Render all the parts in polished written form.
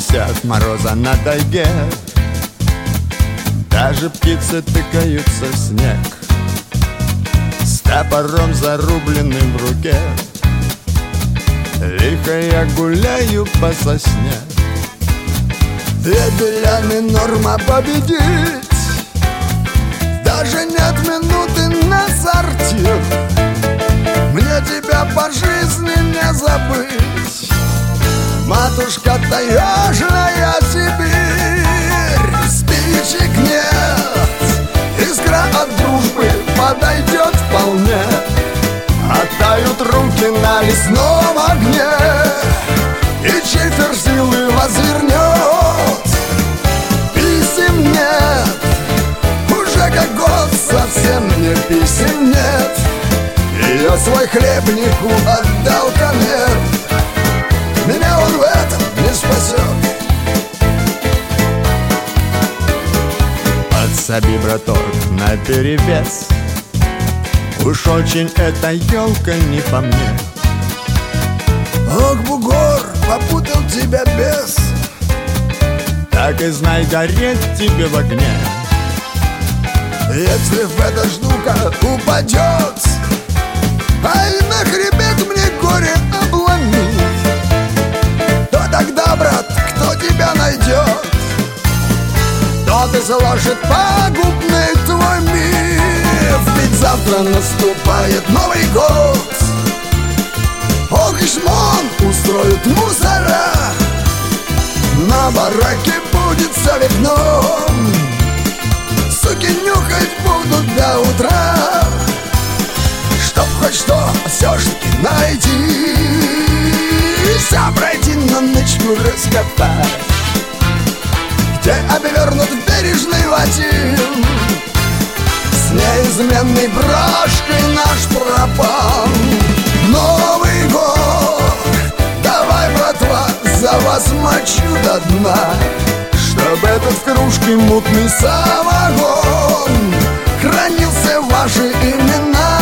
все от мороза на тайге. Даже птицы тыкаются в снег с топором зарубленным в руке. Лихо я гуляю по сосне. Для норма победить, даже нет минуты на сортир. Мне тебя по жизни не забыть, матушка таежная Сибирь. Спичек нет, искра от дружбы подойдет вполне. Оттают руки на лесном огне, и чифер силы возвернет. Писем нет, уже как год совсем мне писем нет. Ее свой хлебнику отдал конверт, меня он в этом не спасет. Подсоби, браток, наперевес, уж очень эта елка не по мне. Ох, бугор, попутал тебя бес. Так и знай, гореть тебе в огне. Если в эта штука упадет, ай, на хребет мне горе обломить, то тогда, брат, кто тебя найдет? Тот изложит пагубный твой миф. Ведь завтра наступает Новый год. Ох, и шмон устроят мусора, на бараке будет за окном. Суки нюхать будут до утра, чтоб хоть что все ж таки найти. Все пройти на ночью раскопать, где обернут в бережный латин. С неизменной брошкой наш пропал Новый год. Давай, братва, за вас мочу до дна, чтоб этот в кружке мутный самогон хранился ваши имена.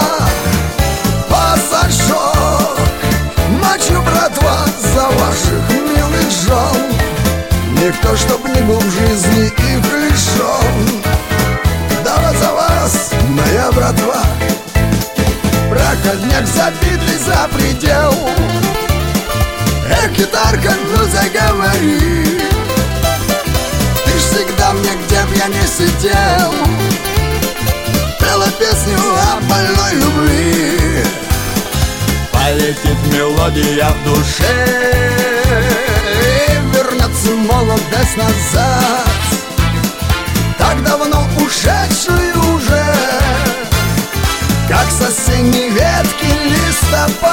Пассажок, мочу, братва, за ваших милых жен. Никто, чтоб не был в жизни и пришел. Давай за вас, моя братва. Проходняк забитый за предел. Эх, гитарка, ну заговори. Ты ж всегда мне, где б я не сидел, пела песню о больной любви. Полетит мелодия в душе, и вернется молодость назад, так давно ушедшую уже, как с осенней ветки листопад.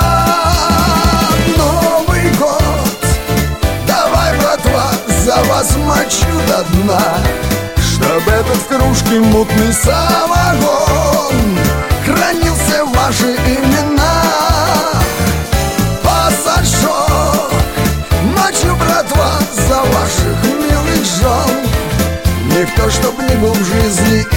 Новый год, давай, братва, за вас мочу до дна, чтоб этот в кружке мутный самогон хранился ваши имена. Пассажок, мочу, братва, за ваших милых жен. Никто, чтоб не был в жизни